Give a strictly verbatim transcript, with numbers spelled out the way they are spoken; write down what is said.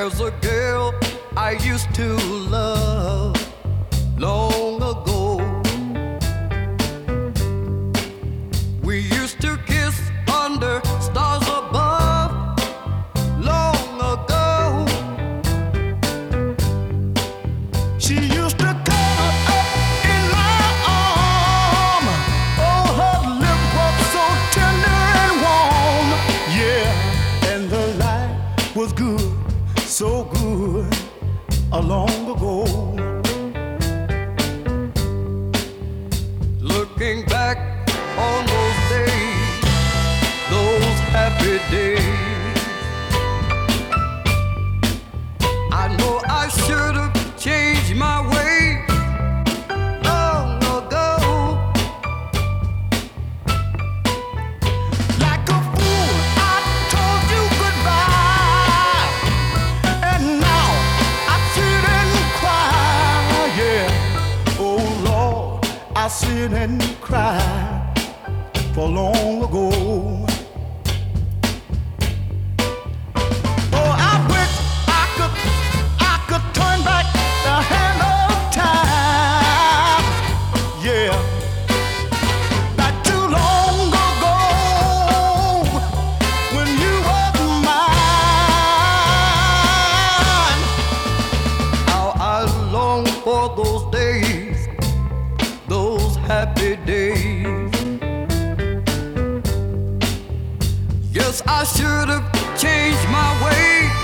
There's a girl I used to love long ago. We used to kiss under stars above long ago. She used to cuddle up in my arm. Oh, her lips were so tender and warm. Yeah, and the life was good, so good, a long ago. Looking back on those days, those happy days, I know I should have changed my ways long ago. Like a fool, I told you goodbye, and now I sit and cry. Yeah, oh Lord, I sit and cry for long ago. Oh, I wish I could, I could turn back the hand of time. Yeah, not too long ago when you were mine. How I long for those days, those happy days. Yes, I should have changed my ways